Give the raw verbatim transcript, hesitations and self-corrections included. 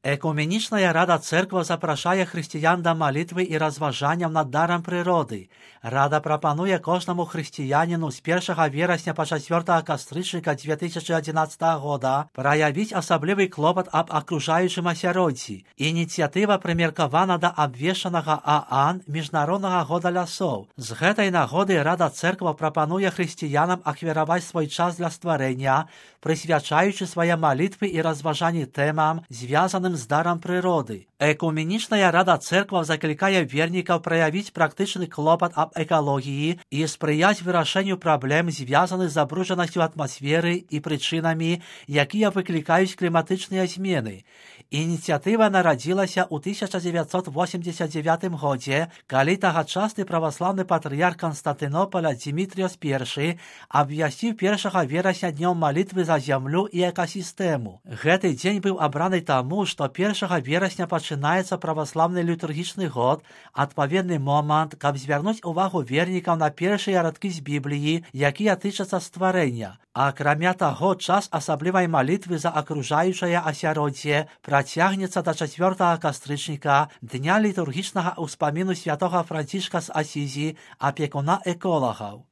Екуменічная рада церква запрашае хрысціян да малітвы і разважанняў над дарам прыроды. Рада прапануе кожнаму хрысціяніну з першага верасня па чацвёртага кастрычніка две тысячи адзінаццатага года праявіць асаблівы клопат аб акружаючым асяроддзі. Ініцыятыва прымеркавана да абвешчанага ААН міжнароднага года лясоў. З гэтай нагоды рада церква прапануе хрысціянам ахвяраваць свой час для стварэння, прысвячаючы свае малітвы і разважанні тэмам, звязаным з дарам прыроды. Экуменічная рада церкваў заклікае вернікаў праявіць практычны клопат аб экалогіі і спрыяць вырашэнню праблем, звязаных з забруджанасцю атмасферы і прычынамі, якія выклікаюць кліматычныя змены. Ініцыятыва нарадзілася ў тысяча дзевяцьсот восемьдесят девятым годзе, калі тагачасны праваслаўны патрыярх Канстантынополя Дзімітрыёс першы абвясціў першага верасня днём малітвы за зямлю і экасістэму. Гэты дзень быў абраны таму, што першага верасня пачынаецца праваслаўны літургічны год, адпаведны момант, каб звярнуць увагу вернікаў на першыя радкі з Бібліі, якія тычацца стварэння. Акрамя таго, час асаблівай малітвы за акружаючае асяроддзе працягнецца да чацвёртага кастрычніка, дня літургічнага ўспаміну святога Францішка з Асізі, апекуна эколагаў.